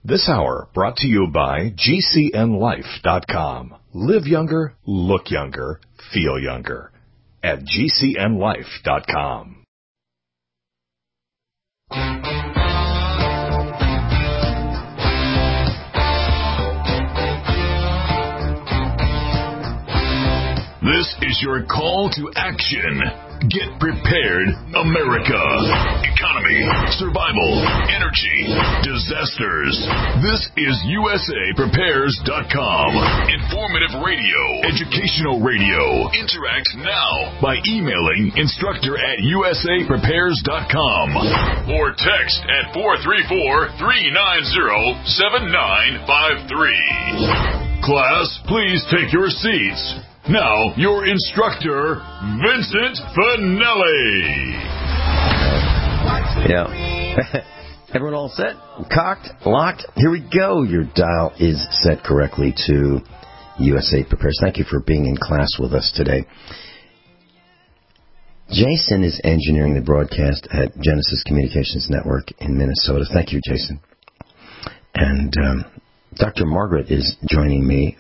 This hour brought to you by GCNLife.com. Live younger, look younger, feel younger at GCNLife.com. This is your call to action. Get prepared, America. Economy, survival, energy, disasters. This is USAPrepares.com. Informative radio, educational radio. Interact now by emailing instructor@USAPrepares.com or text at 434-390-7953. Class, please take your seats. Now, your instructor, Vincent Finelli. Yeah. Everyone all set? Cocked? Locked? Here we go. Your dial is set correctly to USA Prepares. Thank you for being in class with us today. Jason is engineering the broadcast at Genesis Communications Network in Minnesota. Thank you, Jason. And Dr. Margaret is joining me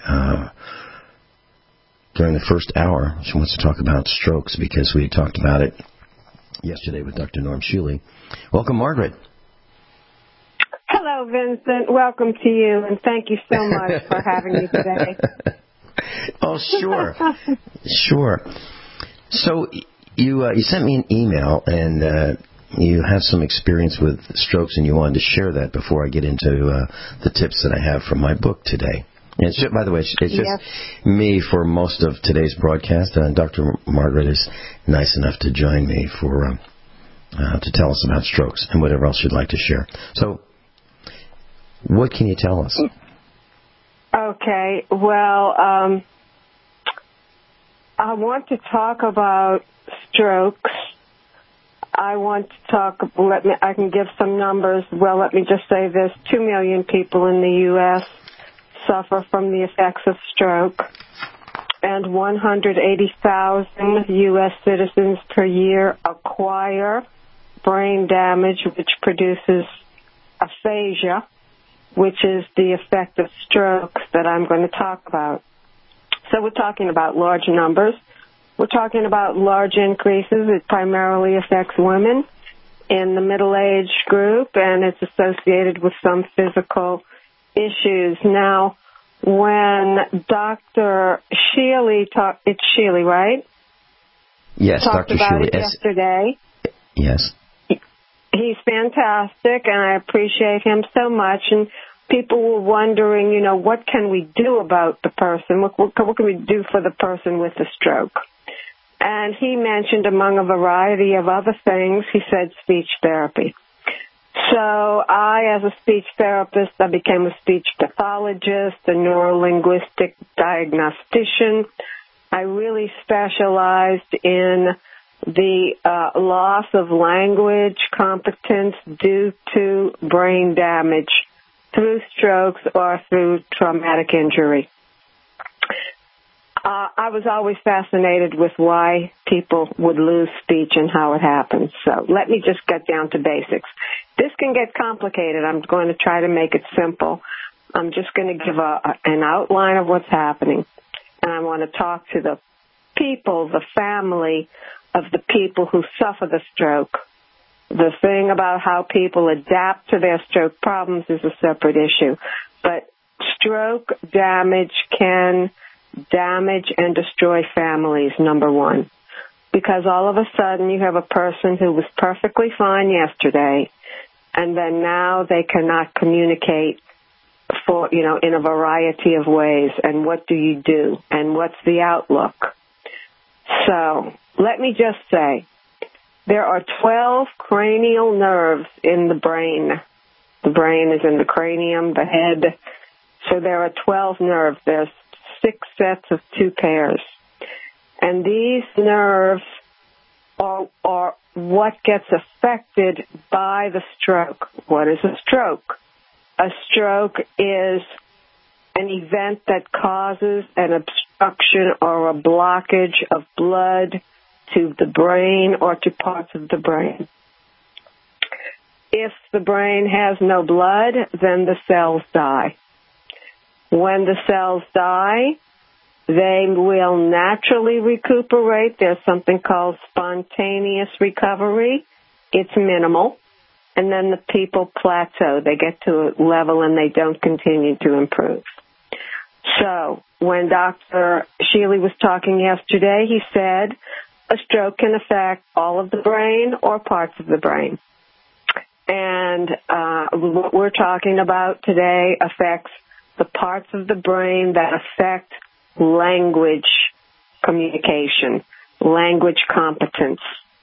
during the first hour. She wants to talk about strokes because we talked about it yesterday with Dr. Norm Shealy. Welcome, Margaret. Hello, Vincent. Welcome to you, and thank you so much for having me today. Oh, sure. Sure. So you sent me an email, and you have some experience with strokes, and you wanted to share that before I get into the tips that I have from my book today. And it's just, by the way, it's just me for most of today's broadcast. Dr. Margaret is nice enough to join me for to tell us about strokes and whatever else you'd like to share. So, what can you tell us? Okay. Well, I want to talk about strokes. I want to talk. I can give some numbers. Well, let me just say this: 2 million people in the U.S. suffer from the effects of stroke, and 180,000 U.S. citizens per year acquire brain damage, which produces aphasia, which is the effect of stroke that I'm going to talk about. So we're talking about large numbers. We're talking about large increases. It primarily affects women in the middle-age group, and it's associated with some physical issues. Now, when Dr. Shealy it's Shealy, right? Yes, Talked Dr. about Shealy. It yesterday. Yes. He's fantastic, and I appreciate him so much. And people were wondering, what can we do about the person? What can we do for the person with the stroke? And he mentioned, among a variety of other things, he said speech therapy. So I, as a speech therapist, I became a speech pathologist, a neurolinguistic diagnostician. I really specialized in the loss of language competence due to brain damage through strokes or through traumatic injury. I was always fascinated with why people would lose speech and how it happens. So let me just get down to basics. This can get complicated. I'm going to try to make it simple. I'm just going to give an outline of what's happening. And I want to talk to the people, the family of the people who suffer the stroke. The thing about how people adapt to their stroke problems is a separate issue. But stroke damage can damage and destroy families, number one. Because all of a sudden you have a person who was perfectly fine yesterday, and then now they cannot communicate in a variety of ways. And what do you do? And what's the outlook? So let me just say, there are 12 cranial nerves in the brain. The brain is in the cranium, the head. So there are 12 nerves. There's 6 sets of 2 pairs. And these nerves are what gets affected by the stroke. What is a stroke? A stroke is an event that causes an obstruction or a blockage of blood to the brain or to parts of the brain. if the brain has no blood, then the cells die. When the cells die, they will naturally recuperate. There's something called spontaneous recovery. It's minimal. And then the people plateau. They get to a level and they don't continue to improve. So when Dr. Shealy was talking yesterday, he said a stroke can affect all of the brain or parts of the brain. And what we're talking about today affects the parts of the brain that affect language communication, language competence.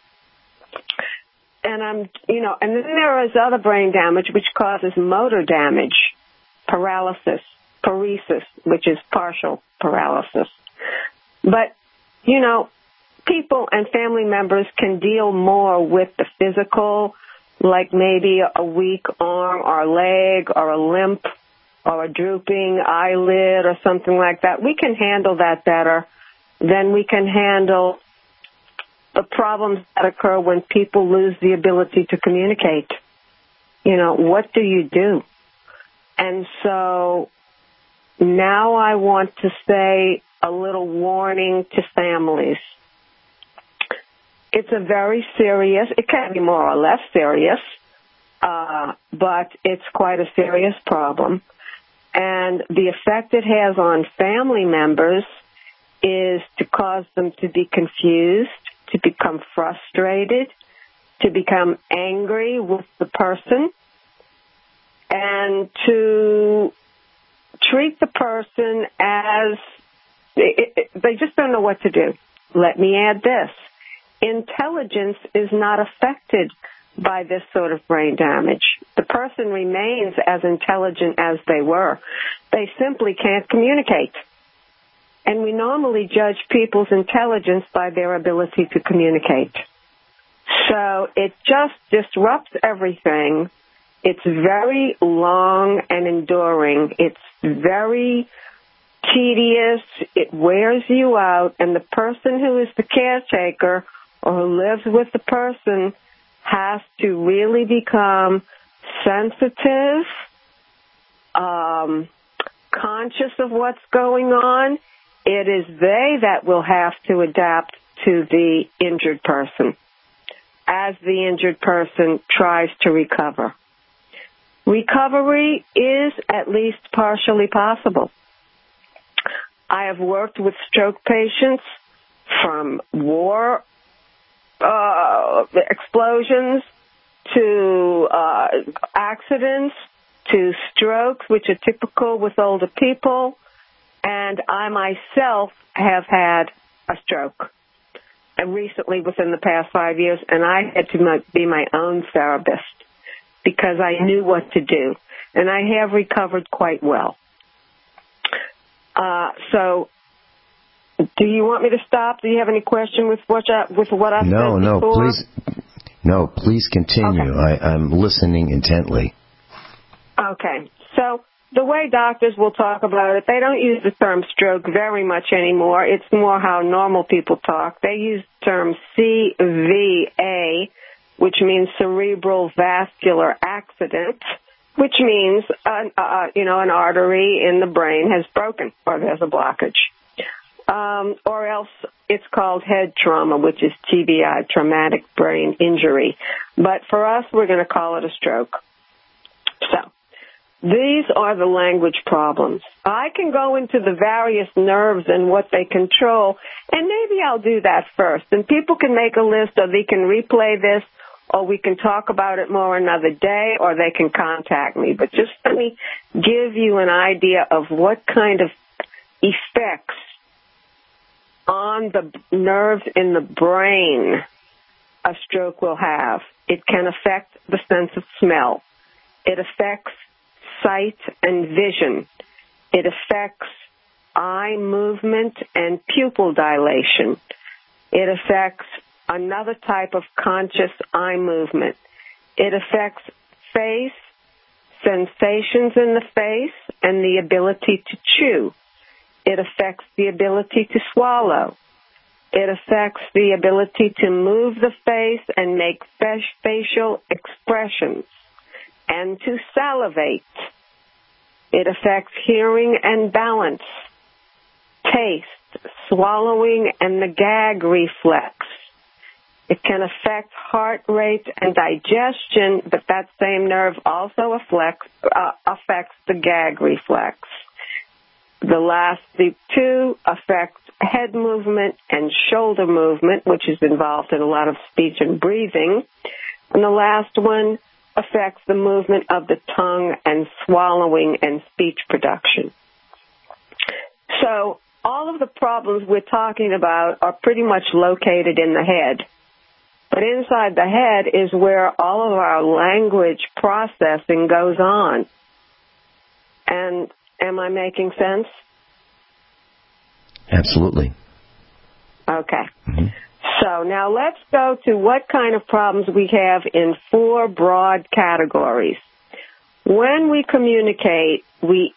And and then there is other brain damage which causes motor damage, paralysis, paresis, which is partial paralysis. But, people and family members can deal more with the physical, like maybe a weak arm or leg or a limp or a drooping eyelid or something like that. We can handle that better than we can handle the problems that occur when people lose the ability to communicate. What do you do? And so now I want to say a little warning to families. It's a very serious, it can be more or less serious, but it's quite a serious problem. And the effect it has on family members is to cause them to be confused, to become frustrated, to become angry with the person, and to treat the person as they just don't know what to do. Let me add this. Intelligence is not affected by this sort of brain damage. The person remains as intelligent as they were. They simply can't communicate. And we normally judge people's intelligence by their ability to communicate. So it just disrupts everything. It's very long and enduring. It's very tedious. It wears you out. And the person who is the caretaker or who lives with the person has to really become sensitive, conscious of what's going on. It is they that will have to adapt to the injured person as the injured person tries to recover. Recovery is at least partially possible. I have worked with stroke patients from war explosions to accidents to strokes, which are typical with older people. And I myself have had a stroke, and recently within the past 5 years, and I had to be my own therapist because I knew what to do, and I have recovered quite well. So, do you want me to stop? Do you have any question with what I've said before? Please continue. Okay. I'm listening intently. Okay, so the way doctors will talk about it, they don't use the term stroke very much anymore. It's more how normal people talk. They use the term CVA, which means cerebral vascular accident, which means an artery in the brain has broken or there's a blockage. Or else it's called head trauma, which is TBI, traumatic brain injury. But for us, we're going to call it a stroke. So these are the language problems. I can go into the various nerves and what they control, and maybe I'll do that first. And people can make a list, or they can replay this, or we can talk about it more another day, or they can contact me. But just let me give you an idea of what kind of effects on the nerves in the brain a stroke will have. It can affect the sense of smell. It affects sight and vision. It affects eye movement and pupil dilation. It affects another type of conscious eye movement. It affects face, sensations in the face, and the ability to chew. It affects the ability to swallow. It affects the ability to move the face and make facial expressions. and to salivate. It affects hearing and balance, taste, swallowing, and the gag reflex. It can affect heart rate and digestion, but that same nerve also affects the gag reflex. The last two affect head movement and shoulder movement, which is involved in a lot of speech and breathing. And the last one affects the movement of the tongue and swallowing and speech production. So all of the problems we're talking about are pretty much located in the head. But inside the head is where all of our language processing goes on. And am I making sense? Absolutely. Okay. Mm-hmm. So now let's go to what kind of problems we have in 4 broad categories. When we communicate, we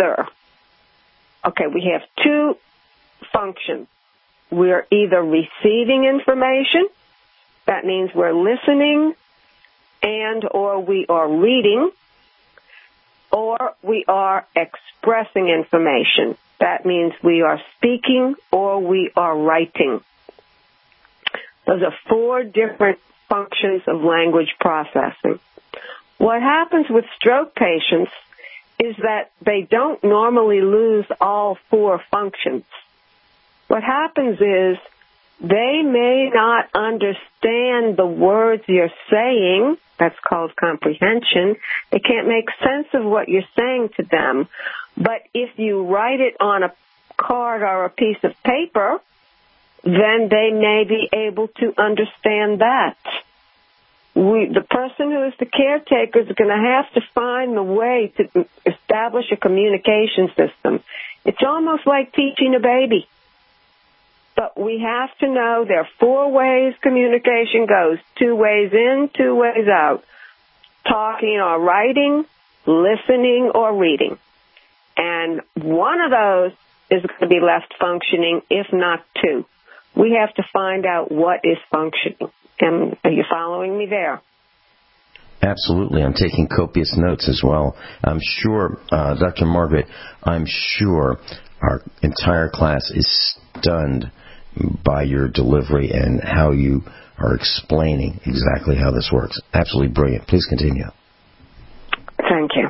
have 2 functions. We're either receiving information, that means we're listening, or we are reading, or we are expressing information. That means we are speaking or we are writing. Those are 4 different functions of language processing. What happens with stroke patients is that they don't normally lose all 4 functions. What happens is they may not understand the words you're saying. That's called comprehension. They can't make sense of what you're saying to them. But if you write it on a card or a piece of paper, then they may be able to understand that. The person who is the caretaker is going to have to find the way to establish a communication system. It's almost like teaching a baby. But we have to know there are 4 ways communication goes. 2 ways in, 2 ways out. Talking or writing, listening or reading. And one of those is going to be left functioning, if not 2. We have to find out what is functioning. And are you following me there? Absolutely. I'm taking copious notes as well. I'm sure, Dr. Margaret, I'm sure our entire class is stunned by your delivery and how you are explaining exactly how this works. Absolutely brilliant. Please continue. Thank you.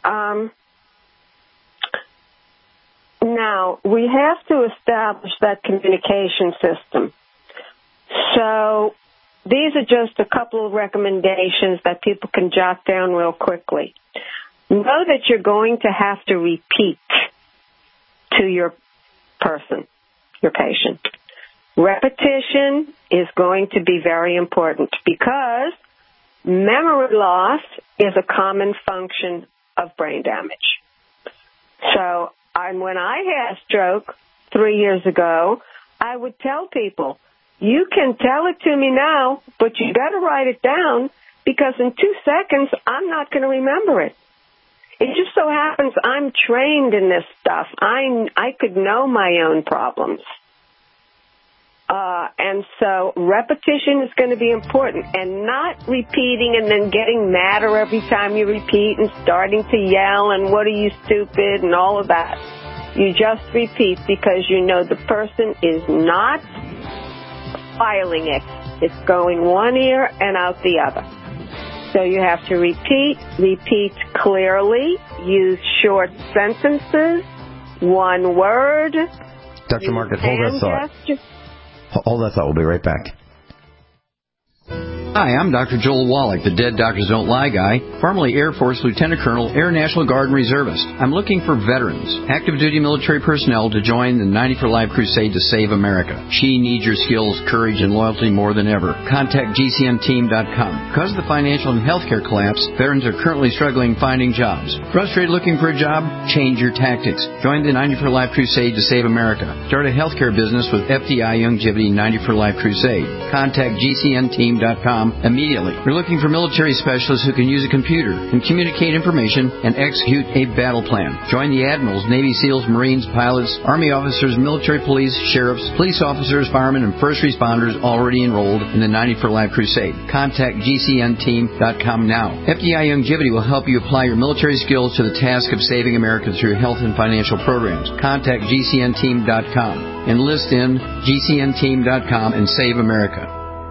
Now, we have to establish that communication system. So these are just a couple of recommendations that people can jot down real quickly. Know that you're going to have to repeat to your person, your patient. Repetition is going to be very important because memory loss is a common function of brain damage. So when I had a stroke 3 years ago, I would tell people, you can tell it to me now, but you better write it down because in 2 seconds, I'm not going to remember it. It just so happens I'm trained in this stuff. I could know my own problems. And so repetition is going to be important, and not repeating and then getting madder every time you repeat and starting to yell and what are you, stupid, and all of that. You just repeat because you know the person is not filing it. It's going one ear and out the other. So you have to repeat clearly, use short sentences, one word. Dr. Margaret, hold that thought. Hold that thought. We'll be right back. Hi, I'm Dr. Joel Wallach, the Dead Doctors Don't Lie guy, formerly Air Force Lieutenant Colonel, Air National Guard and Reservist. I'm looking for veterans, active duty military personnel to join the 90 for Life crusade to save America. She needs your skills, courage, and loyalty more than ever. Contact GCNteam.com. Because of the financial and healthcare collapse, veterans are currently struggling finding jobs. Frustrated looking for a job? Change your tactics. Join the 90 for Life crusade to save America. Start a healthcare business with FDI Longevity 90 for Life crusade. Contact GCNteam.com. militarypersonnel.com immediately. We're looking for military specialists who can use a computer and communicate information and execute a battle plan. Join the admirals, Navy SEALs, Marines, pilots, Army officers, military police, sheriffs, police officers, firemen, and first responders already enrolled in the 90 for Life Crusade. Contact GCNteam.com now. FDI Longevity will help you apply your military skills to the task of saving America through health and financial programs. Contact GCNteam.com. Enlist in GCNteam.com and save America.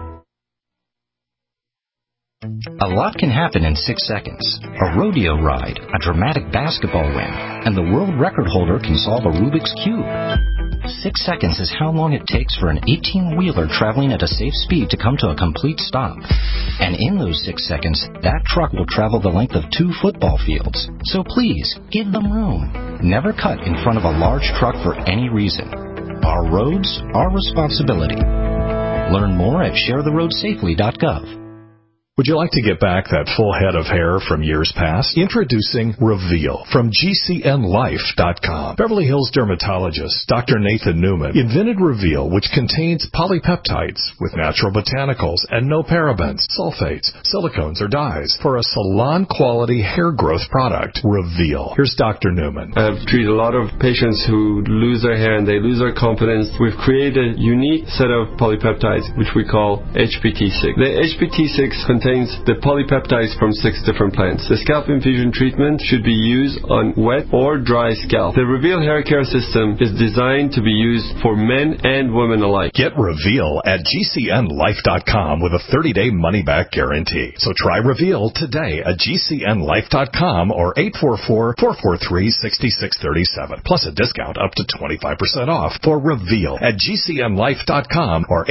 A lot can happen in 6 seconds. A rodeo ride, a dramatic basketball win, and the world record holder can solve a Rubik's Cube. 6 seconds is how long it takes for an 18-wheeler traveling at a safe speed to come to a complete stop. And in those 6 seconds, that truck will travel the length of 2 football fields. So please, give them room. Never cut in front of a large truck for any reason. Our roads, our responsibility. Learn more at sharetheroadsafely.gov. Would you like to get back that full head of hair from years past? Introducing Reveal from GCNlife.com. Beverly Hills dermatologist Dr. Nathan Newman invented Reveal, which contains polypeptides with natural botanicals and no parabens, sulfates, silicones, or dyes for a salon-quality hair growth product. Reveal. Here's Dr. Newman. I've treated a lot of patients who lose their hair and they lose their confidence. We've created a unique set of polypeptides, which we call HPT6. The HPT6 contains the polypeptides from 6 different plants. The scalp infusion treatment should be used on wet or dry scalp. The Reveal hair care system is designed to be used for men and women alike. Get Reveal at GCNlife.com with a 30-day money-back guarantee. So try Reveal today at GCNlife.com or 844-443-6637. Plus a discount up to 25% off for Reveal at GCNlife.com or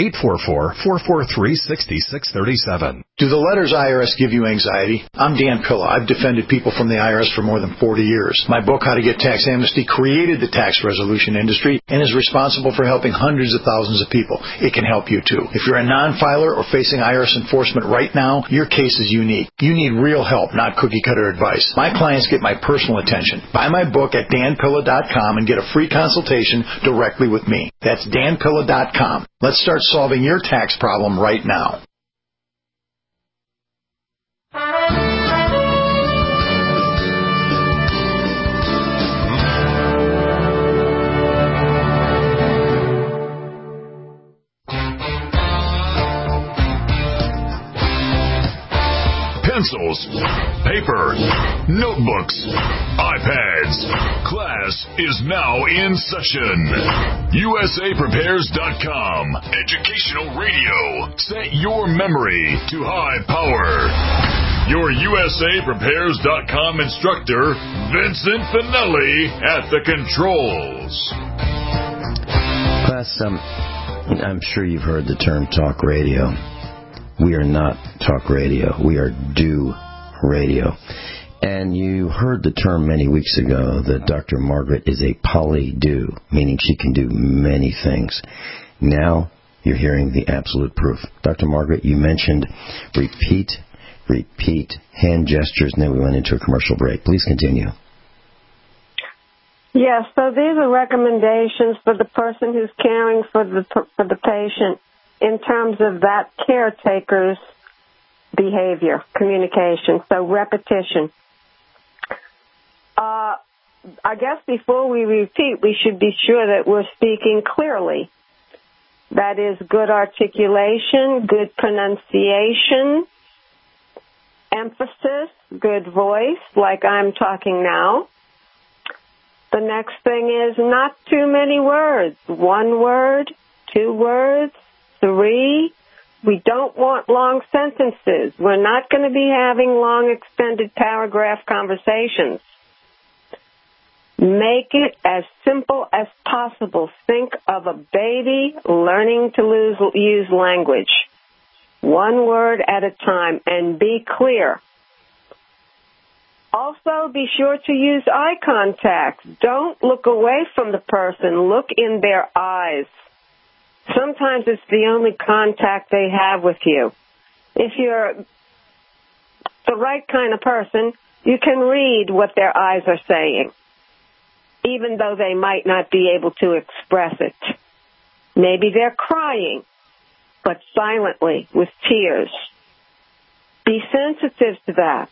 844-443-6637. Do the letters IRS give you anxiety? I'm Dan Pilla. I've defended people from the IRS for more than 40 years. My book, How to Get Tax Amnesty, created the tax resolution industry and is responsible for helping hundreds of thousands of people. It can help you too. If you're a non-filer or facing IRS enforcement right now, your case is unique. You need real help, not cookie-cutter advice. My clients get my personal attention. Buy my book at danpilla.com and get a free consultation directly with me. That's danpilla.com. Let's start solving your tax problem right now. Pencils, paper, notebooks, iPads. Class is now in session. USAPrepares.com. Educational radio. Set your memory to high power. Your USAPrepares.com instructor, Vincent Finelli, at the controls. Class, I'm sure you've heard the term talk radio. We are not talk radio. We are do radio. And you heard the term many weeks ago that Dr. Margaret is a poly-do, meaning she can do many things. Now you're hearing the absolute proof. Dr. Margaret, you mentioned repeat, hand gestures, and then we went into a commercial break. Please continue. Yes, so these are recommendations for the person who's caring for the patient in terms of that caretaker's behavior, communication, so repetition. I guess before we repeat, we should be sure that we're speaking clearly. That is good articulation, good pronunciation, emphasis, good voice, like I'm talking now. The next thing is not too many words. 1 word, 2 words, 3. We don't want long sentences. We're not going to be having long, extended paragraph conversations. Make it as simple as possible. Think of a baby learning to use language. 1 word at a time, and be clear. Also, be sure to use eye contact. Don't look away from the person. Look in their eyes. Sometimes it's the only contact they have with you. If you're the right kind of person, you can read what their eyes are saying, even though they might not be able to express it. Maybe they're crying, but silently, with tears. Be sensitive to that.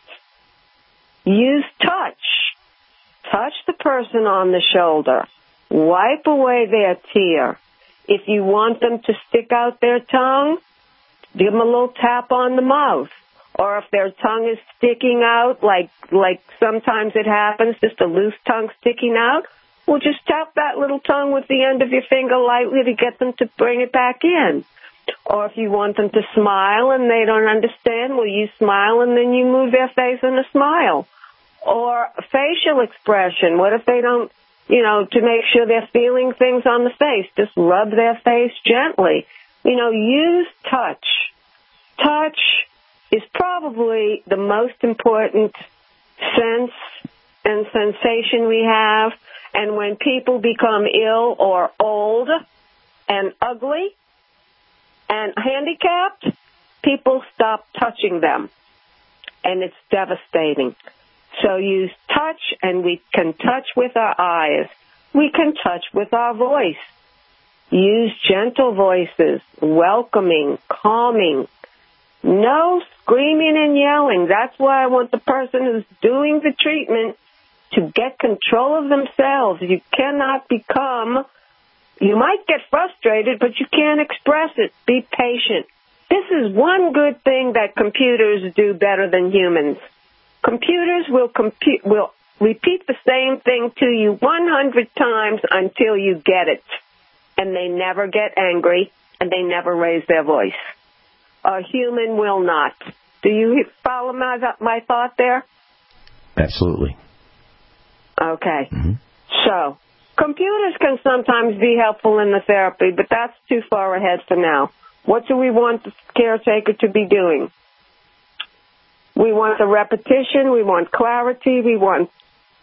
Use touch. Touch the person on the shoulder. Wipe away their tear. If you want them to stick out their tongue, give them a little tap on the mouth. Or if their tongue is sticking out, like sometimes it happens, just a loose tongue sticking out, well, just tap that little tongue with the end of your finger lightly to get them to bring it back in. Or if you want them to smile and they don't understand, well, you smile and then you move their face in a smile. Or facial expression. What if they don't, to make sure they're feeling things on the face, just rub their face gently. Use touch. Touch is probably the most important sense and sensation we have. And when people become ill or old and ugly and handicapped, people stop touching them. And it's devastating. So use touch, and we can touch with our eyes. We can touch with our voice. Use gentle voices, welcoming, calming. No screaming and yelling. That's why I want the person who's doing the treatment to get control of themselves. You cannot you might get frustrated, but you can't express it. Be patient. This is one good thing that computers do better than humans. Computers will repeat the same thing to you 100 times until you get it. And they never get angry, and they never raise their voice. A human will not. Do you follow my thought there? Absolutely. Okay. Mm-hmm. So, computers can sometimes be helpful in the therapy, but that's too far ahead for now. What do we want the caretaker to be doing? We want the repetition, we want clarity, we want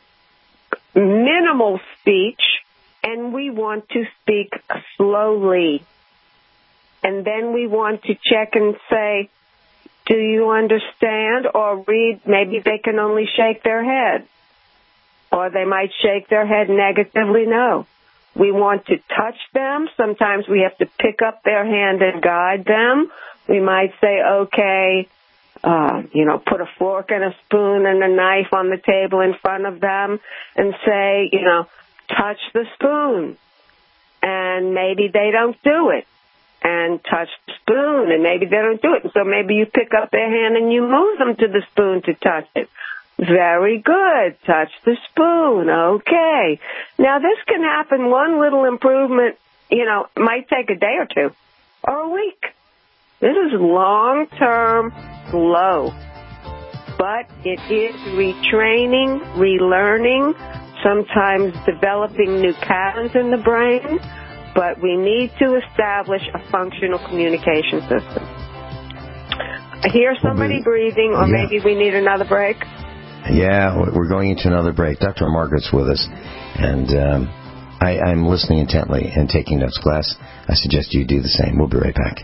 minimal speech, and we want to speak slowly. And then we want to check and say, do you understand? Or read, maybe they can only shake their head. Or they might shake their head negatively, no. We want to touch them. Sometimes we have to pick up their hand and guide them. We might say, okay, put a fork and a spoon and a knife on the table in front of them and say, touch the spoon. And maybe they don't do it. And touch the spoon, and maybe they don't do it. And so maybe you pick up their hand and you move them to the spoon to touch it. Very good. Touch the spoon. Okay. Now, this can happen. One little improvement, might take a day or two or a week. This is long-term, slow. But it is retraining, relearning, sometimes developing new patterns in the brain. But we need to establish a functional communication system. I hear somebody breathing, or maybe we need another break. Yeah, we're going into another break. Dr. Margaret's with us, and I'm listening intently and taking notes. Glass, I suggest you do the same. We'll be right back.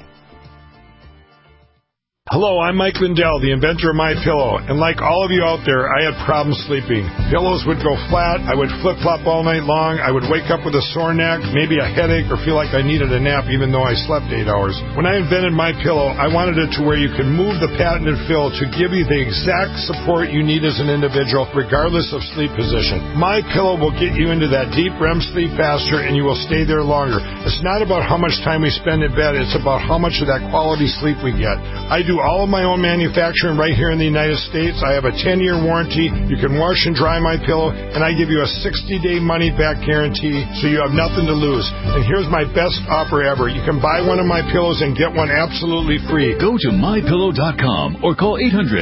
Hello, I'm Mike Lindell, the inventor of MyPillow, and like all of you out there, I had problems sleeping. Pillows would go flat, I would flip-flop all night long, I would wake up with a sore neck, maybe a headache, or feel like I needed a nap even though I slept 8 hours. When I invented MyPillow, I wanted it to where you can move the patented fill to give you the exact support you need as an individual, regardless of sleep position. MyPillow will get you into that deep REM sleep faster, and you will stay there longer. It's not about how much time we spend in bed, it's about how much of that quality sleep we get. I do all of my own manufacturing right here in the United States. I have a 10-year warranty. You can wash and dry my pillow, and I give you a 60-day money-back guarantee, so you have nothing to lose. And here's my best offer ever. You can buy one of my pillows and get one absolutely free. Go to mypillow.com or call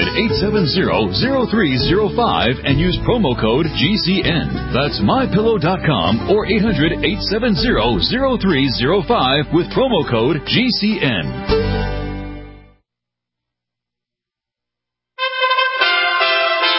800-870-0305 and use promo code GCN. That's mypillow.com or 800-870-0305 with promo code GCN.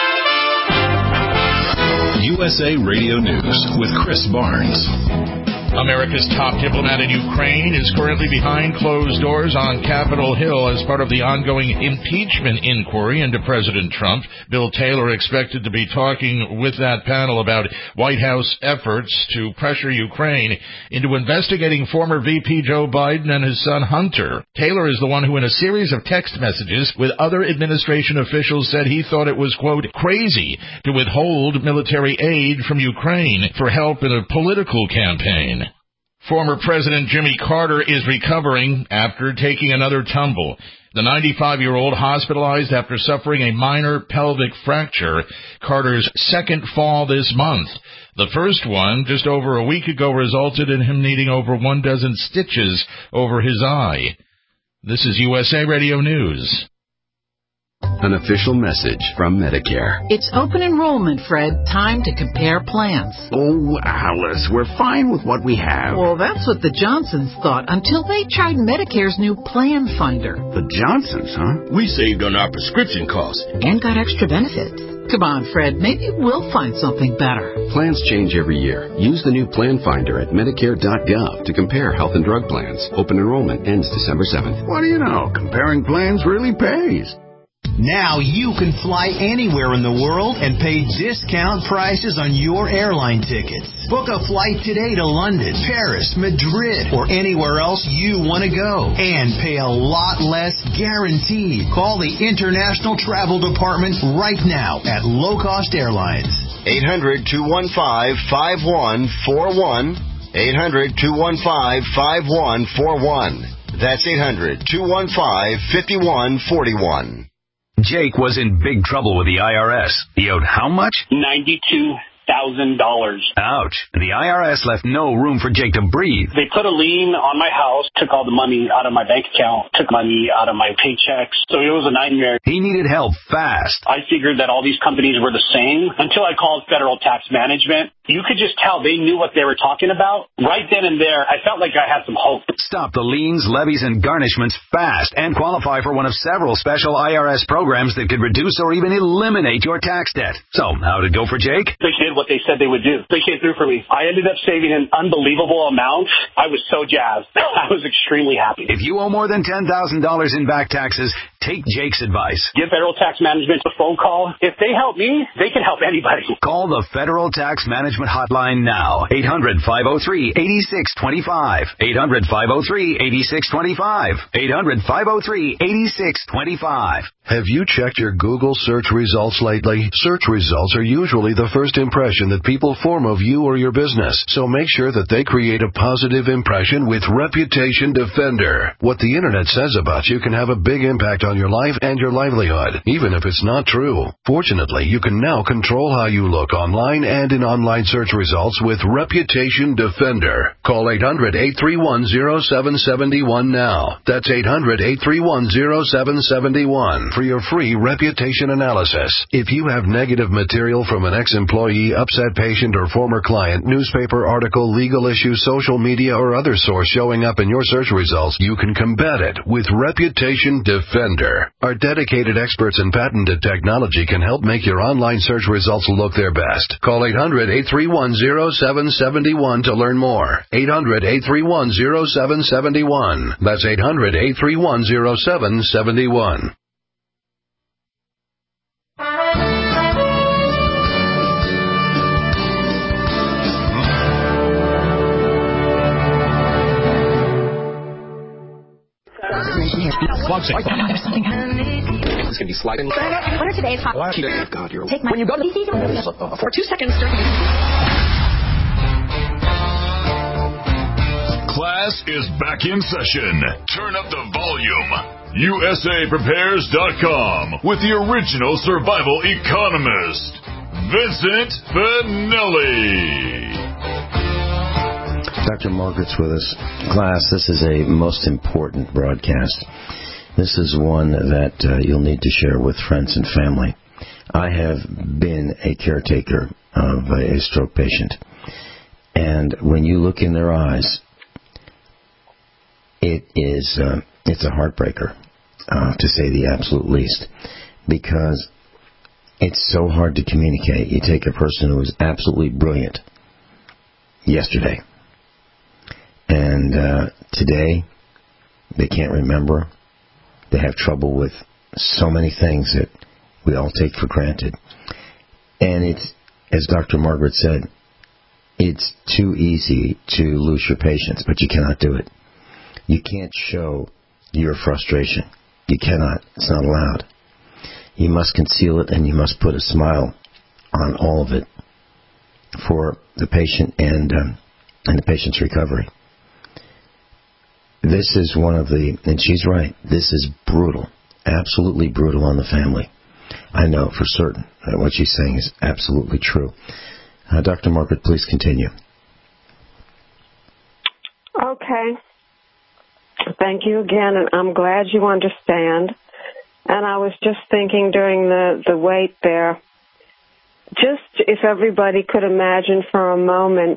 USA Radio News with Chris Barnes. America's top diplomat in Ukraine is currently behind closed doors on Capitol Hill as part of the ongoing impeachment inquiry into President Trump. Bill Taylor expected to be talking with that panel about White House efforts to pressure Ukraine into investigating former VP Joe Biden and his son Hunter. Taylor is the one who, in a series of text messages with other administration officials, said he thought it was, quote, crazy to withhold military aid from Ukraine for help in a political campaign. Former President Jimmy Carter is recovering after taking another tumble. The 95-year-old hospitalized after suffering a minor pelvic fracture, Carter's second fall this month. The first one, just over a week ago, resulted in him needing over 12 stitches over his eye. This is USA Radio News. An official message from Medicare. It's open enrollment, Fred. Time to compare plans. Oh, Alice, we're fine with what we have. Well, that's what the Johnsons thought until they tried Medicare's new Plan Finder. The Johnsons, huh? We saved on our prescription costs. And got extra benefits. Come on, Fred. Maybe we'll find something better. Plans change every year. Use the new Plan Finder at Medicare.gov to compare health and drug plans. Open enrollment ends December 7th. What do you know? Comparing plans really pays. Now you can fly anywhere in the world and pay discount prices on your airline tickets. Book a flight today to London, Paris, Madrid, or anywhere else you want to go. And pay a lot less guaranteed. Call the International Travel Department right now at Low Cost Airlines. 800-215-5141. 800-215-5141. That's 800-215-5141. Jake was in big trouble with the IRS. He owed how much? $92,000. Ouch. The IRS left no room for Jake to breathe. They put a lien on my house, took all the money out of my bank account, took money out of my paychecks. So it was a nightmare. He needed help fast. I figured that all these companies were the same until I called Federal Tax Management. You could just tell they knew what they were talking about. Right then and there, I felt like I had some hope. Stop the liens, levies, and garnishments fast and qualify for one of several special IRS programs that could reduce or even eliminate your tax debt. So, how'd it go for Jake? They did what they said they would do. They came through for me. I ended up saving an unbelievable amount. I was so jazzed. I was extremely happy. If you owe more than $10,000 in back taxes, take Jake's advice. Give Federal Tax Management a phone call. If they help me, they can help anybody. Call the Federal Tax Management hotline now. 800-503-8625. 800-503-8625. 800-503-8625. Have you checked your Google search results lately? Search results are usually the first impression that people form of you or your business, so make sure that they create a positive impression with Reputation Defender. What the Internet says about you can have a big impact on your life and your livelihood, even if it's not true. Fortunately, you can now control how you look online and in online search results with Reputation Defender. Call 800-831-0771 now. That's 800-831-0771 for your free reputation analysis. If you have negative material from an ex-employee, upset patient, or former client, newspaper article, legal issue, social media, or other source showing up in your search results, you can combat it with Reputation Defender. Our dedicated experts in patented technology can help make your online search results look their best. Call 800-831-0771 to learn more. 800-831-0771. That's 800-831-0771. There's something happening. It's going to be sliding. What are today's hot? God, you're... Take my... When you go to the... For 2 seconds... Class is back in session. Turn up the volume. USAPrepares.com with the original survival economist, Vincent Finelli. Dr. Margaret's with us. Class, this is a most important broadcast. This is one that you'll need to share with friends and family. I have been a caretaker of a stroke patient. And when you look in their eyes, it's a heartbreaker, to say the absolute least, because it's so hard to communicate. You take a person who was absolutely brilliant yesterday, And today, they can't remember. They have trouble with so many things that we all take for granted. And it's, as Dr. Margaret said, it's too easy to lose your patience, but you cannot do it. You can't show your frustration. You cannot. It's not allowed. You must conceal it, and you must put a smile on all of it for the patient and the patient's recovery. This is one of the, and she's right, this is brutal, absolutely brutal on the family. I know for certain that what she's saying is absolutely true. Dr. Margaret, please continue. Okay. Thank you again, and I'm glad you understand. And I was just thinking during the wait there, just if everybody could imagine for a moment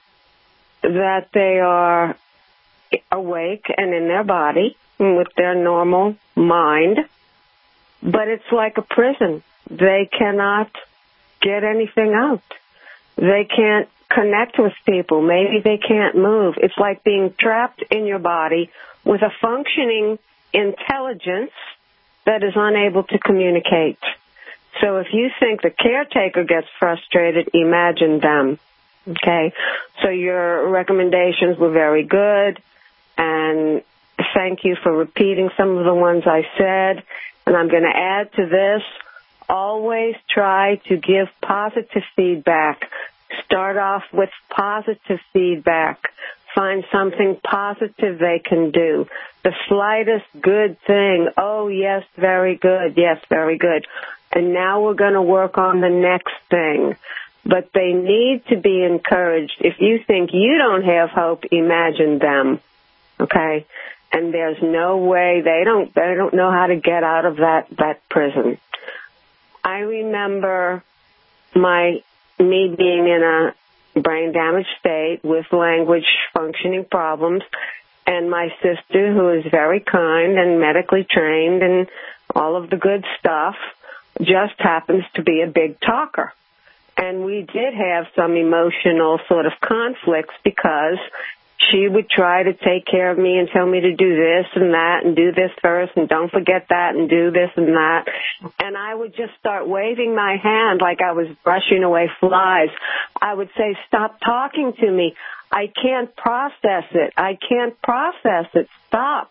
that they are awake and in their body with their normal mind, but it's like a prison. They cannot get anything out. They can't connect with people. Maybe they can't move. It's like being trapped in your body with a functioning intelligence that is unable to communicate. So if you think the caretaker gets frustrated, imagine them. Okay? So your recommendations were very good, and thank you for repeating some of the ones I said. And I'm going to add to this, always try to give positive feedback. Start off with positive feedback. Find something positive they can do. The slightest good thing. Oh, yes, very good. Yes, very good. And now we're going to work on the next thing. But they need to be encouraged. If you think you don't have hope, imagine them. Okay? And there's no way, they don't know how to get out of that prison. I remember me being in a brain damaged state with language functioning problems, and my sister, who is very kind and medically trained and all of the good stuff, just happens to be a big talker. And we did have some emotional sort of conflicts because she would try to take care of me and tell me to do this and that and do this first and don't forget that and do this and that. And I would just start waving my hand like I was brushing away flies. I would say, stop talking to me. I can't process it. I can't process it. Stop.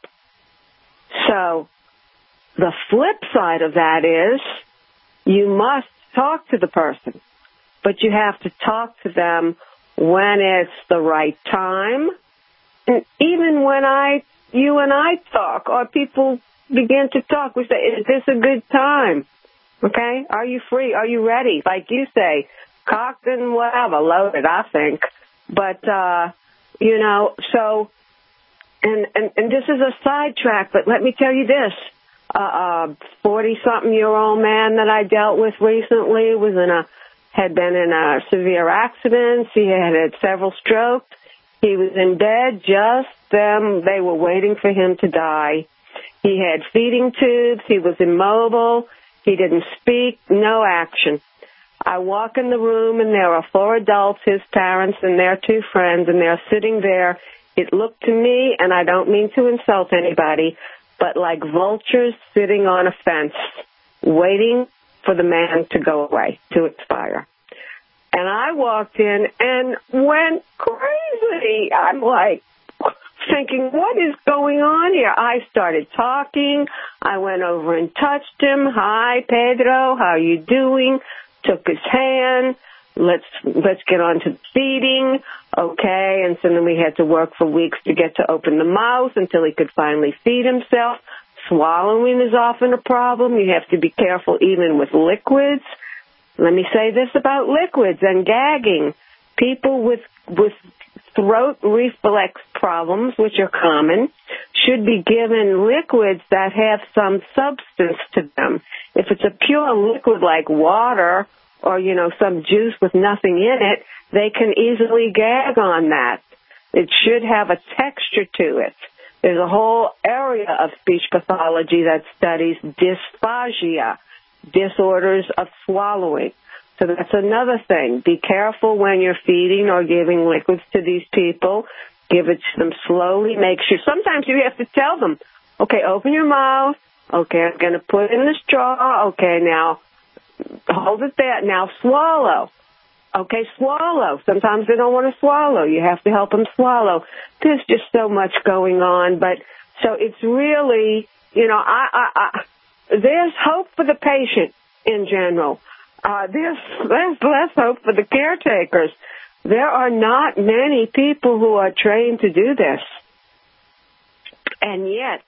So the flip side of that is you must talk to the person, but you have to talk to them when it's the right time. And even when you and I talk, or people begin to talk, we say, is this a good time? Okay? Are you free? Are you ready? Like you say, cocked and whatever, loaded, I think. But, so, and this is a sidetrack, but let me tell you this. 40-something-year-old man that I dealt with recently had been in a severe accident. He had several strokes. He was in bed, they were waiting for him to die. He had feeding tubes. He was immobile. He didn't speak, no action. I walk in the room, and there are 4 adults, his parents, and their 2 friends, and they're sitting there. It looked to me, and I don't mean to insult anybody, but like vultures sitting on a fence, waiting for the man to go away, to expire. And I walked in and went crazy. I'm like thinking, what is going on here? I started talking. I went over and touched him. Hi, Pedro. How are you doing? Took his hand. Let's get on to feeding. Okay. And so then we had to work for weeks to get to open the mouth until he could finally feed himself. Swallowing is often a problem. You have to be careful even with liquids. Let me say this about liquids and gagging. People with throat reflex problems, which are common, should be given liquids that have some substance to them. If it's a pure liquid like water or, some juice with nothing in it, they can easily gag on that. It should have a texture to it. There's a whole area of speech pathology that studies dysphagia, disorders of swallowing. So that's another thing. Be careful when you're feeding or giving liquids to these people. Give it to them slowly. Make sure. Sometimes you have to tell them, okay, open your mouth. Okay, I'm going to put in the straw. Okay, now hold it there. Now swallow. Okay, swallow. Sometimes they don't want to swallow. You have to help them swallow. There's just so much going on. But so it's really, you know, there's hope for the patient in general. There's less hope for the caretakers. There are not many people who are trained to do this. And yet,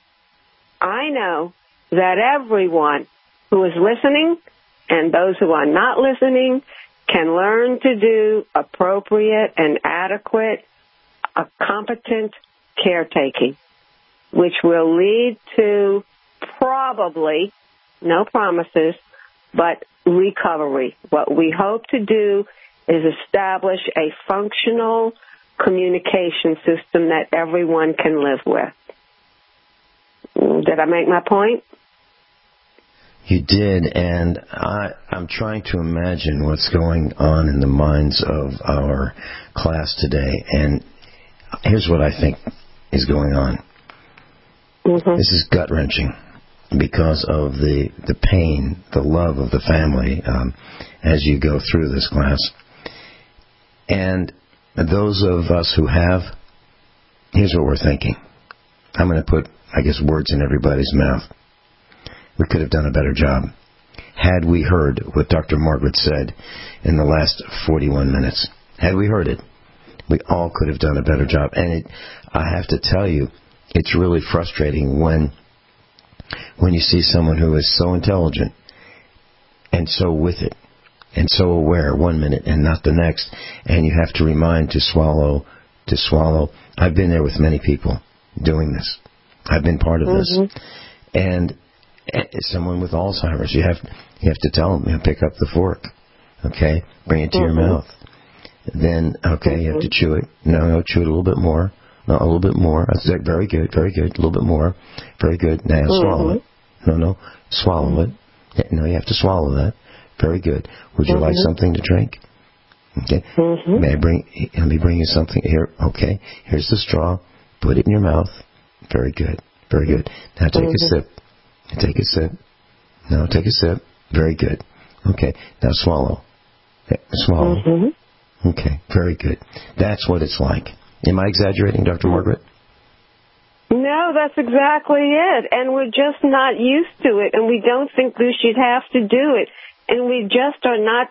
I know that everyone who is listening and those who are not listening can learn to do appropriate and adequate, competent caretaking, which will lead to probably, no promises, but recovery. What we hope to do is establish a functional communication system that everyone can live with. Did I make my point? You did, and I'm trying to imagine what's going on in the minds of our class today, and here's what I think is going on. Mm-hmm. This is gut-wrenching because of the pain, the love of the family as you go through this class. And those of us who have, here's what we're thinking. I'm going to put, I guess, words in everybody's mouth. We could have done a better job had we heard what Dr. Margaret said in the last 41 minutes. Had we heard it, we all could have done a better job. And I have to tell you, it's really frustrating when you see someone who is so intelligent and so with it and so aware 1 minute and not the next, and you have to remind to swallow. I've been there with many people doing this. I've been part of this. And someone with Alzheimer's, you have to tell them, pick up the fork, okay, bring it to your mouth. Then, okay, you have to chew it. No, chew it a little bit more. No, a little bit more. That's very good, very good. A little bit more, very good. Now swallow it. No, swallow it. No, you have to swallow that. Very good. Would you like something to drink? Okay. Let me bring you something here. Okay. Here's the straw. Put it in your mouth. Very good. Very good. Now take a sip. Take a sip. No, take a sip. Very good. Okay. Now swallow. Swallow. Okay. Very good. That's what it's like. Am I exaggerating, Dr. Margaret? No, that's exactly it. And we're just not used to it, and we don't think we should have to do it. And we just are not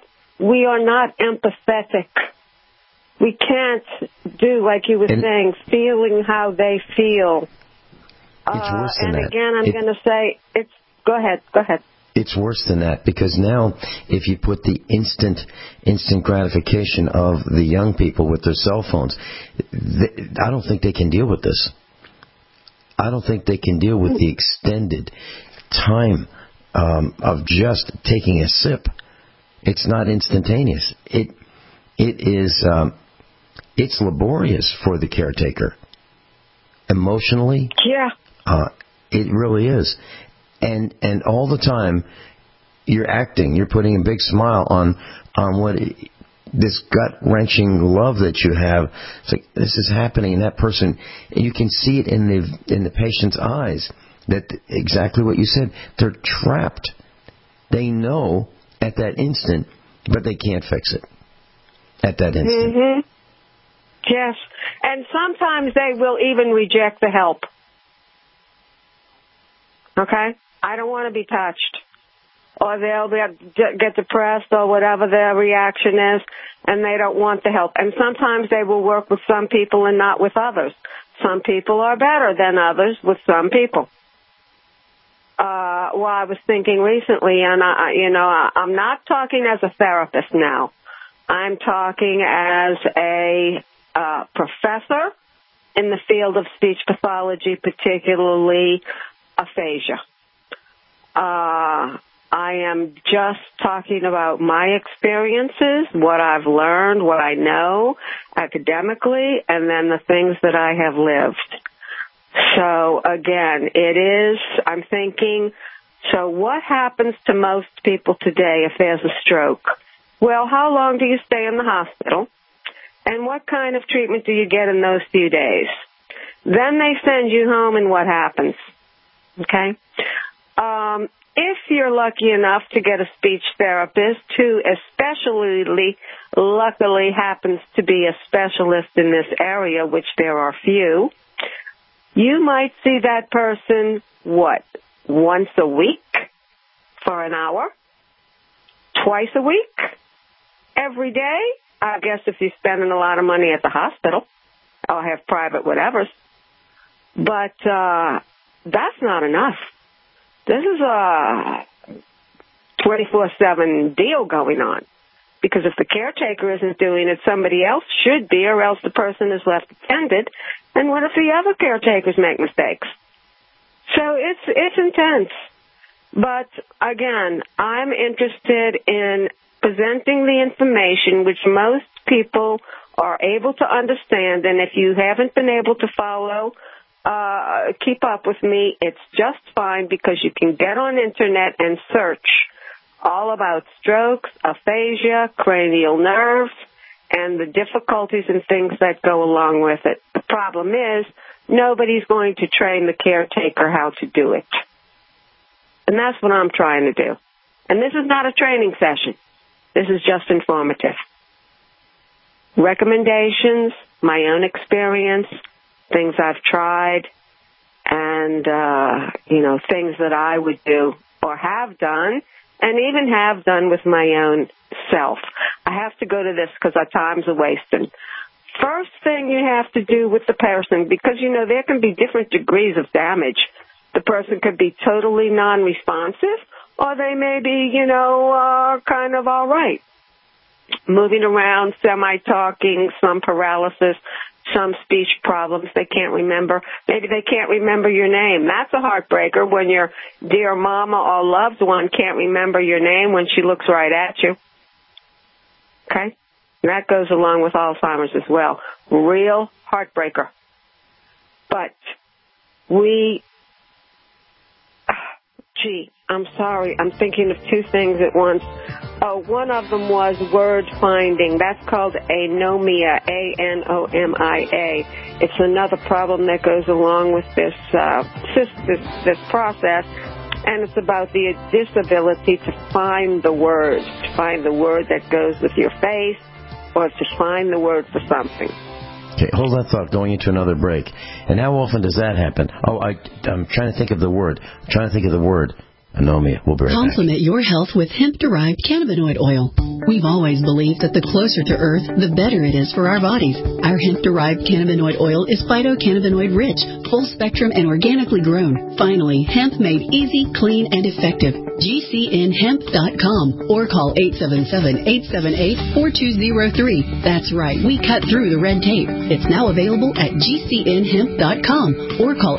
empathetic. We can't do, like you were saying, feeling how they feel. It's worse than that. And again, I'm going to say, go ahead. It's worse than that, because now if you put the instant gratification of the young people with their cell phones, I don't think they can deal with this. I don't think they can deal with the extended time of just taking a sip. It's not instantaneous. It is it's laborious for the caretaker. Emotionally, it really is. And all the time, you're putting a big smile on what this gut-wrenching love that you have. It's like, this is happening, and that person, you can see it in the patient's eyes, that exactly what you said. They're trapped. They know at that instant, but they can't fix it at that instant. Yes, and sometimes they will even reject the help. Okay? I don't want to be touched. Or they'll get depressed or whatever their reaction is, and they don't want the help. And sometimes they will work with some people and not with others. Some people are better than others with some people. Well, I was thinking recently, and I'm not talking as a therapist now. I'm talking as a professor in the field of speech pathology, particularly aphasia. I am just talking about my experiences, what I've learned, what I know academically, and then the things that I have lived. So, again, I'm thinking, so what happens to most people today if there's a stroke? Well, how long do you stay in the hospital? And what kind of treatment do you get in those few days? Then they send you home, and what happens? Okay? If you're lucky enough to get a speech therapist who especially luckily happens to be a specialist in this area, which there are few, you might see that person, once a week for an hour? Twice a week? Every day? I guess if you're spending a lot of money at the hospital or have private whatevers. But that's not enough. This is a 24/7 deal going on. Because if the caretaker isn't doing it, somebody else should be, or else the person is left attended. And what if the other caretakers make mistakes? So it's intense. But again, I'm interested in presenting the information which most people are able to understand. And if you haven't been able to follow, keep up with me, it's just fine, because you can get on internet and search all about strokes, aphasia, cranial nerves, and the difficulties and things that go along with it. The problem is nobody's going to train the caretaker how to do it. And that's what I'm trying to do. And this is not a training session. This is just informative. Recommendations, my own experience, things I've tried, and, things that I would do or have done, and even have done with my own self. I have to go to this because our time's a wasting. First thing you have to do with the person, because, there can be different degrees of damage. The person could be totally non-responsive, or they may be, kind of all right. Moving around, semi-talking, some paralysis, some speech problems they can't remember. Maybe they can't remember your name. That's a heartbreaker when your dear mama or loved one can't remember your name when she looks right at you. Okay? And that goes along with Alzheimer's as well. Real heartbreaker. But I'm sorry. I'm thinking of two things at once. One of them was word finding. That's called anomia, A-N-O-M-I-A. It's another problem that goes along with this process, and it's about the disability to find the word that goes with your face, or to find the word for something. Okay, hold that thought, going into another break. And how often does that happen? I'm trying to think of the word. Anomia. We'll be right back. Complement your health with hemp-derived cannabinoid oil. We've always believed that the closer to Earth, the better it is for our bodies. Our hemp-derived cannabinoid oil is phytocannabinoid-rich, full-spectrum, and organically grown. Finally, hemp made easy, clean, and effective. GCNhemp.com or call 877-878-4203. That's right, we cut through the red tape. It's now available at GCNhemp.com or call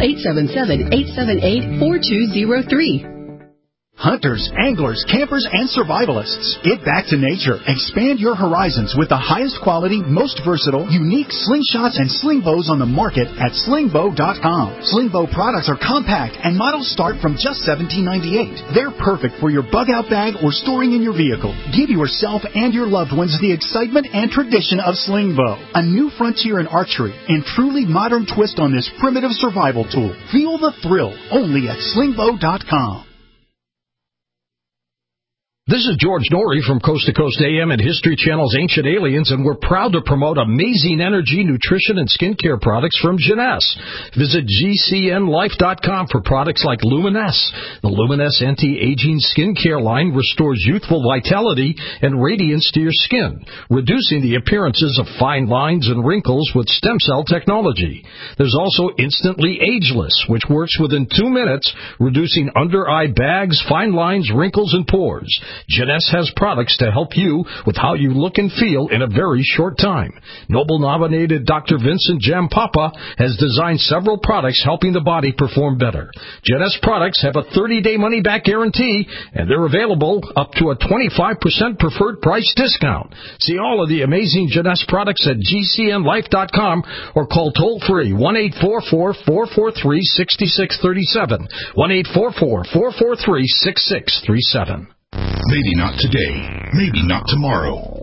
877-878-4203. Hunters, anglers, campers, and survivalists. Get back to nature. Expand your horizons with the highest quality, most versatile, unique slingshots and sling bows on the market at slingbow.com. Slingbow products are compact and models start from just $17.98. They're perfect for your bug out bag or storing in your vehicle. Give yourself and your loved ones the excitement and tradition of Slingbow, a new frontier in archery and truly modern twist on this primitive survival tool. Feel the thrill only at slingbow.com. This is George Norrie from Coast to Coast AM and History Channel's Ancient Aliens, and we're proud to promote amazing energy, nutrition, and skincare products from Jeunesse. Visit GCNlife.com for products like Luminesse. The Luminesse anti-aging skincare line restores youthful vitality and radiance to your skin, reducing the appearances of fine lines and wrinkles with stem cell technology. There's also Instantly Ageless, which works within 2 minutes, reducing under-eye bags, fine lines, wrinkles, and pores. Jeunesse has products to help you with how you look and feel in a very short time. Nobel-nominated Dr. Vincent Jampapa has designed several products helping the body perform better. Jeunesse products have a 30-day money-back guarantee, and they're available up to a 25% preferred price discount. See all of the amazing Jeunesse products at GCNlife.com or call toll-free 1-844-443-6637, 1-844-443-6637. Maybe not today, maybe not tomorrow,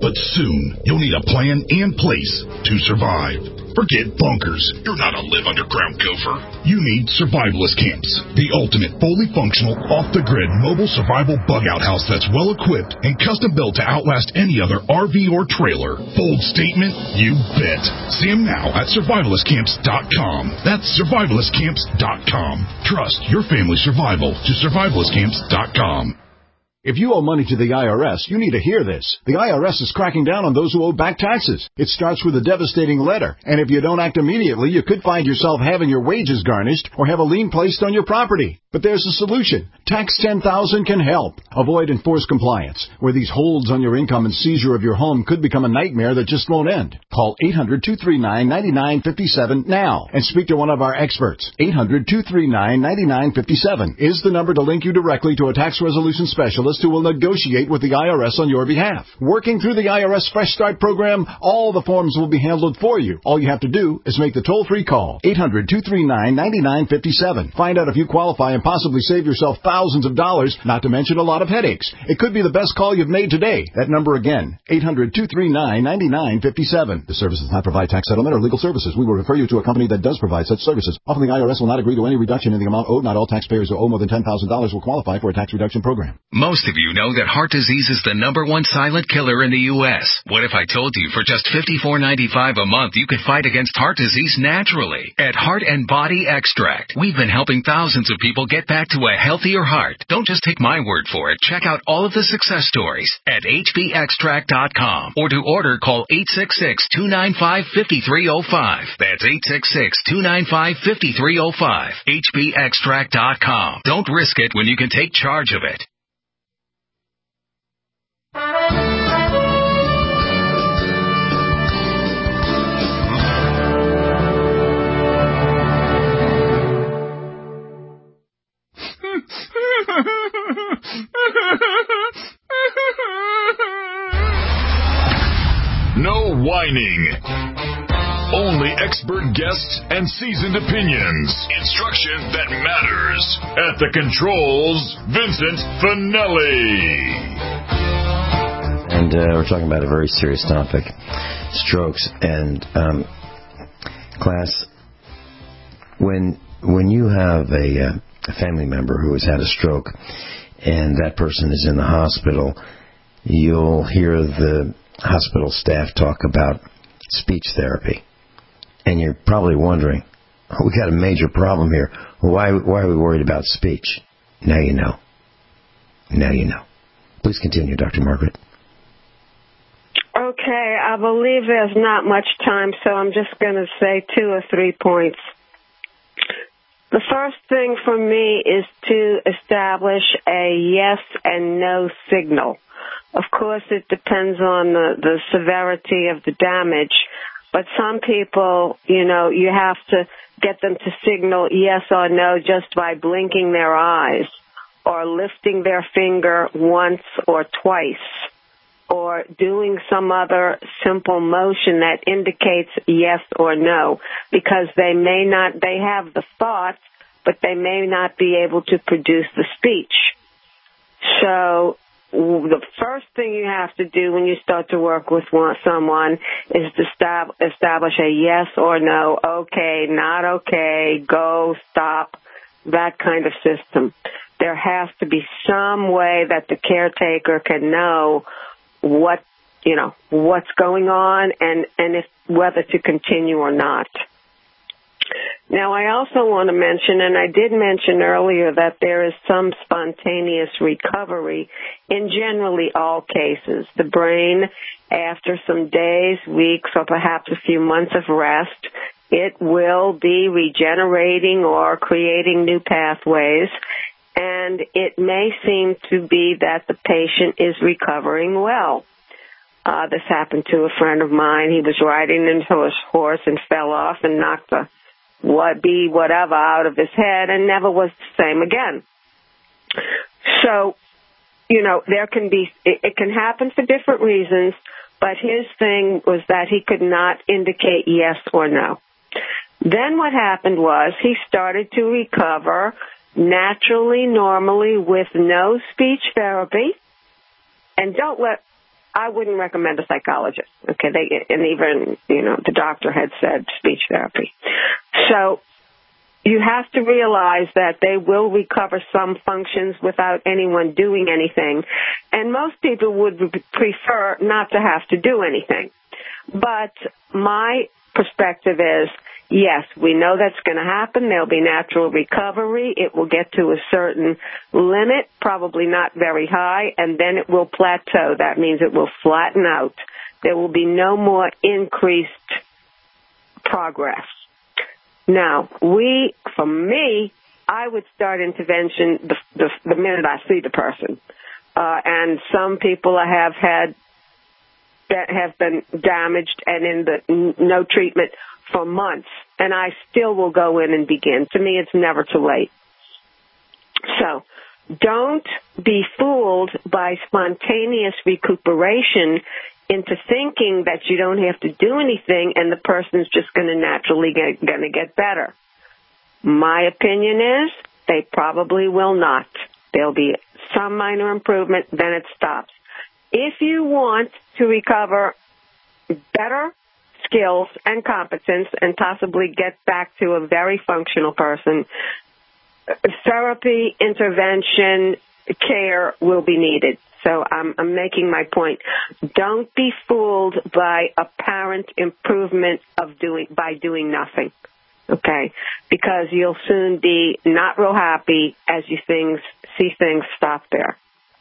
But soon, you'll need a plan and place to survive. Forget bunkers. You're not a live underground gopher. You need Survivalist Camps, the ultimate fully functional, off-the-grid mobile survival bug-out house that's well-equipped and custom-built to outlast any other RV or trailer. Bold statement? You bet. See them now at survivalistcamps.com. That's survivalistcamps.com. Trust your family's survival to survivalistcamps.com. If you owe money to the IRS, you need to hear this. The IRS is cracking down on those who owe back taxes. It starts with a devastating letter, and if you don't act immediately, you could find yourself having your wages garnished or have a lien placed on your property. But there's a solution. Tax 10,000 can help. Avoid enforced compliance, where these holds on your income and seizure of your home could become a nightmare that just won't end. Call 800-239-9957 now and speak to one of our experts. 800-239-9957 is the number to link you directly to a tax resolution specialist who will negotiate with the IRS on your behalf. Working through the IRS Fresh Start program, all the forms will be handled for you. All you have to do is make the toll-free call, 800-239-9957. Find out if you qualify and possibly save yourself thousands of dollars, not to mention a lot of headaches. It could be the best call you've made today. That number again, 800-239-9957. The service does not provide tax settlement or legal services. We will refer you to a company that does provide such services. Often the IRS will not agree to any reduction in the amount owed. Not all taxpayers who owe more than $10,000 will qualify for a tax reduction program. Most of you know that heart disease is the #1 silent killer in the U.S. What if I told you for just $54.95 a month you could fight against heart disease naturally? At Heart and Body Extract, we've been helping thousands of people get back to a healthier heart. Don't just take my word for it. Check out all of the success stories at hbextract.com, or to order, call 866-295-5305. That's 866-295-5305. hbextract.com. Don't risk it when you can take charge of it. No whining. Only expert guests and seasoned opinions. Instruction that matters. At the controls, Vincent Finelli. And we're talking about a very serious topic, strokes. And class, when you have a family member who has had a stroke and that person is in the hospital, you'll hear the hospital staff talk about speech therapy. And you're probably wondering, we got a major problem here. Why are we worried about speech? Now you know. Now you know. Please continue, Dr. Margaret. Okay, I believe there's not much time, so I'm just going to say 2 or 3 points. The first thing for me is to establish a yes and no signal. Of course, it depends on the severity of the damage, but some people, you have to get them to signal yes or no just by blinking their eyes or lifting their finger once or twice or doing some other simple motion that indicates yes or no, because they have the thoughts, but they may not be able to produce the speech. So the first thing you have to do when you start to work with someone is to establish a yes or no, okay, not okay, go, stop, that kind of system. There has to be some way that the caretaker can know what's going on and whether to continue or not. Now, I also want to mention, and I did mention earlier, that there is some spontaneous recovery in generally all cases. The brain, after some days, weeks, or perhaps a few months of rest, it will be regenerating or creating new pathways, and it may seem to be that the patient is recovering well. This happened to a friend of mine. He was riding into his horse and fell off and knocked the whatever out of his head and never was the same again. So, it can happen for different reasons, but his thing was that he could not indicate yes or no. Then what happened was he started to recover naturally, normally, with no speech therapy. And don't let I wouldn't recommend a psychologist. Okay, and even, the doctor had said speech therapy. So you have to realize that they will recover some functions without anyone doing anything. And most people would prefer not to have to do anything. But my perspective is, yes, we know that's going to happen. There'll be natural recovery. It will get to a certain limit, probably not very high, and then it will plateau. That means it will flatten out. There will be no more increased progress. Now, for me, I would start intervention the minute I see the person. And some people have had that have been damaged and in the no treatment for months, and I still will go in and begin. To me, it's never too late. So don't be fooled by spontaneous recuperation into thinking that you don't have to do anything and the person's just going to naturally get better. My opinion is they probably will not. There'll be some minor improvement, then it stops. If you want to recover better skills and competence and possibly get back to a very functional person, therapy, intervention, care will be needed. So I'm making my point. Don't be fooled by apparent improvement by doing nothing, okay? Because you'll soon be not real happy as you see things stop there.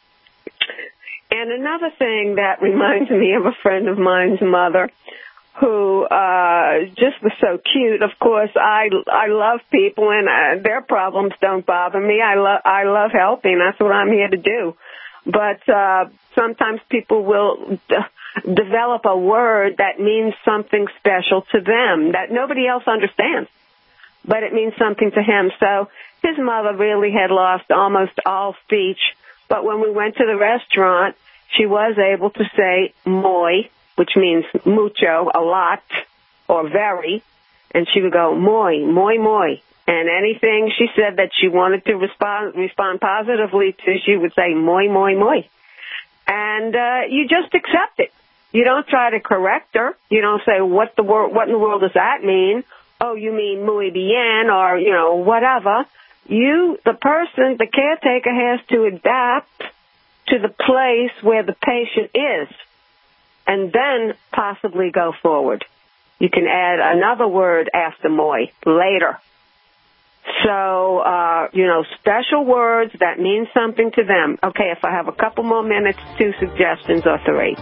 And another thing that reminds me of a friend of mine's mother, who just was so cute. Of course, I love people, and their problems don't bother me. I love helping. That's what I'm here to do. But sometimes people will develop a word that means something special to them that nobody else understands, but it means something to him. So his mother really had lost almost all speech, but when we went to the restaurant, she was able to say muy, which means mucho, a lot, or very, and she would go muy, muy, muy. And anything she said that she wanted to respond positively to, she would say muy, muy, muy. And you just accept it. You don't try to correct her. You don't say, what in the world does that mean? Oh, you mean muy bien, or, whatever. The person, the caretaker, has to adapt to the place where the patient is, and then possibly go forward. You can add another word after muy later. So, special words that mean something to them. Okay, if I have a couple more minutes, 2 suggestions or 3.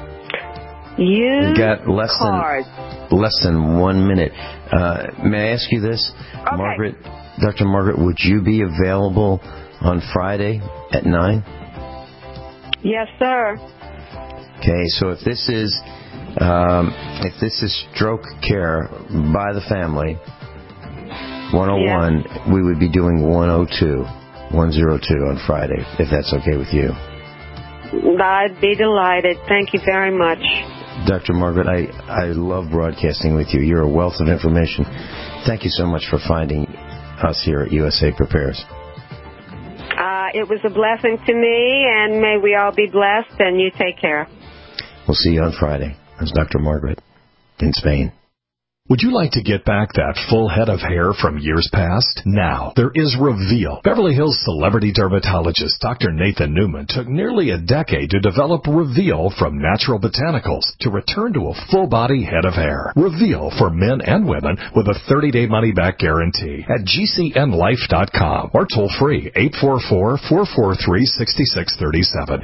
Use got less than 1 minute. May I ask you this? Okay. Margaret, Dr. Margaret, would you be available on Friday at 9? Yes, sir. Okay, so if this is stroke care by the family, 101, yes, we would be doing 102 on Friday, if that's okay with you. I'd be delighted. Thank you very much. Dr. Margaret, I love broadcasting with you. You're a wealth of information. Thank you so much for finding us here at USA Prepares. It was a blessing to me, and may we all be blessed, and you take care. We'll see you on Friday. That's Dr. Margaret in Spain. Would you like to get back that full head of hair from years past? Now, there is Reveal. Beverly Hills celebrity dermatologist Dr. Nathan Newman took nearly a decade to develop Reveal from natural botanicals to return to a full-body head of hair. Reveal for men and women with a 30-day money-back guarantee at GCNlife.com or toll-free 844-443-6637.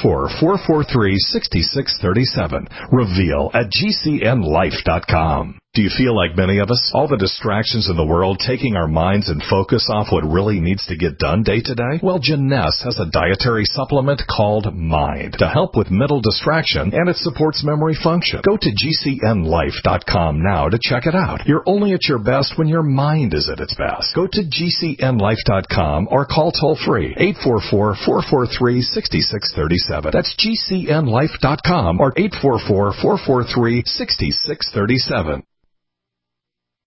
844-443-6637. Reveal at GCNlife.com. Do you feel like many of us? All the distractions in the world taking our minds and focus off what really needs to get done day to day? Well, Janess has a dietary supplement called Mind to help with mental distraction, and it supports memory function. Go to GCNlife.com now to check it out. You're only at your best when your mind is at its best. Go to GCNlife.com or call toll-free 844-443-6637. That's GCNlife.com or 844-443-6637.